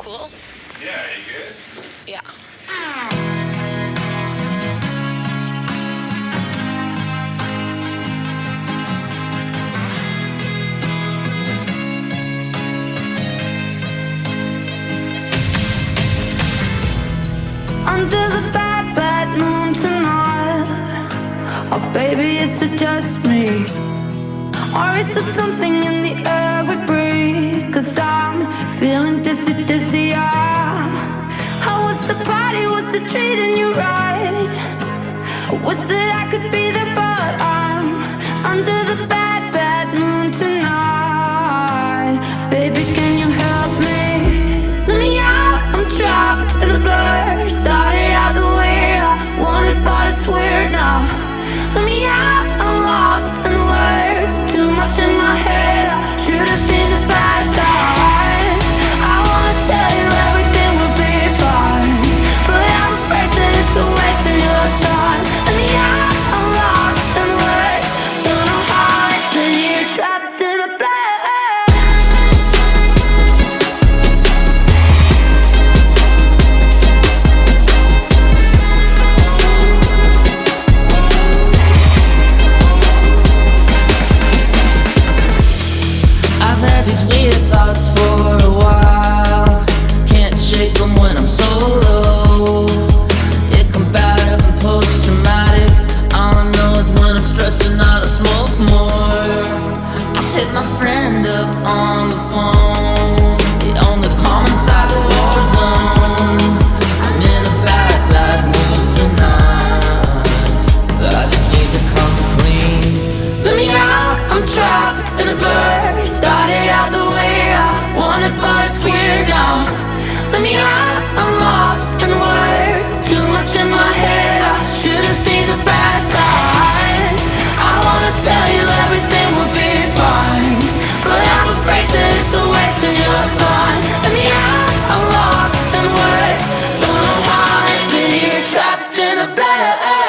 cool? Yeah, you good? Yeah. Under the bad, bad moon tonight. Oh, baby, is it just me? Or is it something in the air we breathe? 'Cause I'm feeling dizzy, dizzy, yeah. How was the party? Was it treating you right? I wish that I could be there, but I'm under the bad, bad moon tonight. Baby, can you help me? Let me out, I'm trapped in a blur. Started out the way I wanted, but it's weird now. Let me out, I'm lost in the words. Too much in my head, I should've seen the bad signs. I wanna tell you everything will be fine, but I'm afraid that it's a waste of your time. Let me out, I'm lost in the words. Don't know how I been here trapped in a blur. I've had these weird thoughts for a while. Can't shake them when I'm so low. It combative and post-traumatic. All I know is when I'm stressing out, I smoke more. I hit my friend up on the phone. The only calm inside the war zone. I'm in a bad, bad mood tonight. I just need to come clean. Let me out, I'm trapped in a blur. Started out the way I wanted, but it's weird now. Let me out, I'm lost in the words. Too much in my head, I should've seen the bad signs. I wanna tell you everything will be fine, but I'm afraid that it's a waste of your time. Let me out, I'm lost in the words. Don't know how I've been here trapped in a blur.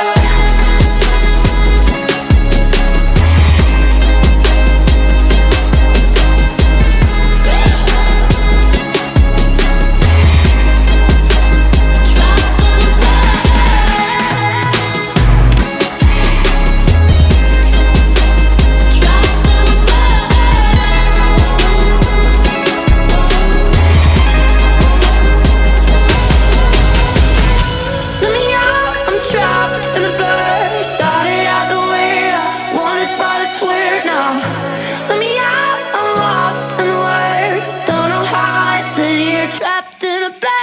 Let me out, I'm trapped in a blur. Started out the way I wanted, but it's weird now. Let me out, I'm lost in the words. Don't know how I got here trapped in a blur.